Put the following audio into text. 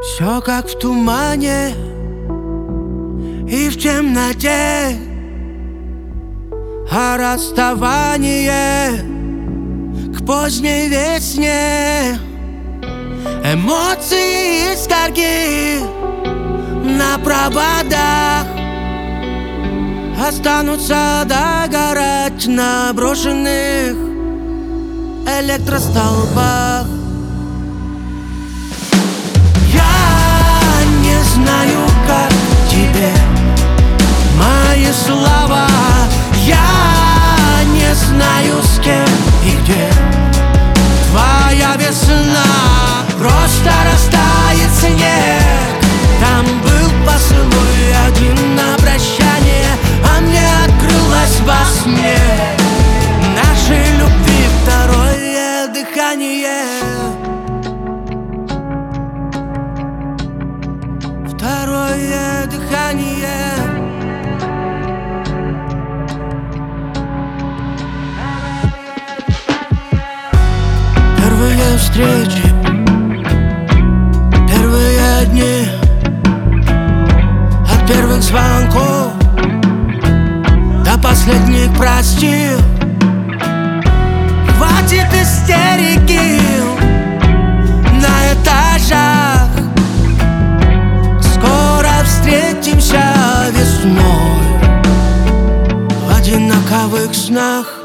Все как в тумане и в темноте, а расставание к поздней весне. Эмоции искорки на проводах останутся догорать на брошенных электростолбах. Я не знаю, как тебе мои слова. Я не знаю, с кем и где твоя весна. Просто растает снег. Там был поцелуй один на прощание, а мне открылось во сне нашей любви второе дыхание. Второе дыхание. Первые встречи, первые дни, от первых звонков до последних простил. Хватит истерики на этажах. Скоро встретимся весной в одинаковых снах.